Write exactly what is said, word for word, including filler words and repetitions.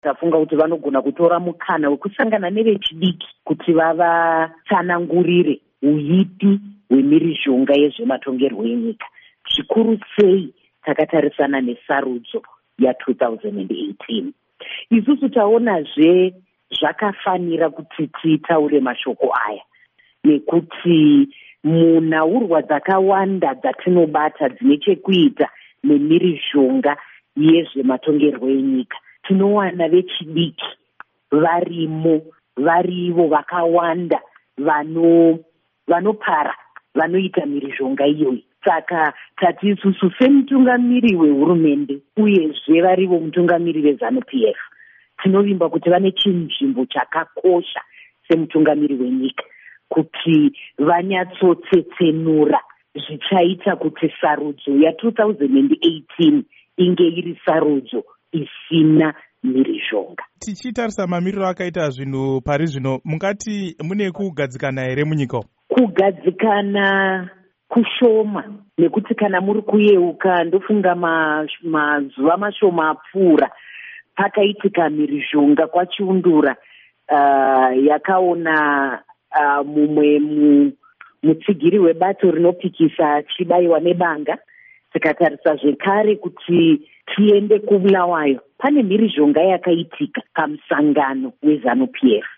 tafunga kuti vanogona kutora mukana wekusangana nevechidiki kuti vavatsanangurire uipi hwemhirizhonga yezvematongerwo enyika. Zvikuru sei takatarisana nesarudzo ya two thousand eighteen. Isusu taonazve zvakafanira kuti titaure mashoko aya nekuti munhaurwa dzakawanda dzatinobata dzine chekuita nemhirizhonga yezvematongerwo enyika tinowana vechidiki varimo, varivo vakawanda vano vanopara vanoita mhirizhonga iyoyi. Saka tati isusu semutungamiri wehurumende uyezve varivo mutungamiri weZANU P F tinovimba kuti vane chinzvimbo chakakosha semutungamiri wenyika kuti vanyatsotsetsenura zvichaita kuti sarudzo ya two thousand eighteen inge iri sarudzo isina mhirizhonga. Tichitarisa mamiriro akaita zvinhu pari zvino, mungati mune kugadzikana here munyika? Kugadzikana kushoma, nekuti kana muri kuyeuka ndofunga mazuva mashoma apfuura pakaitika mhirizhonga kwachiundura uh, yakaona uh, mumwe mu, mutsigiri webato rinopikisa achibayiwa nebanga. Tikatarisa zvekare kuti tiende kuBulawayo pane mhirizhonga yakaitika pamusangano weZANU P F.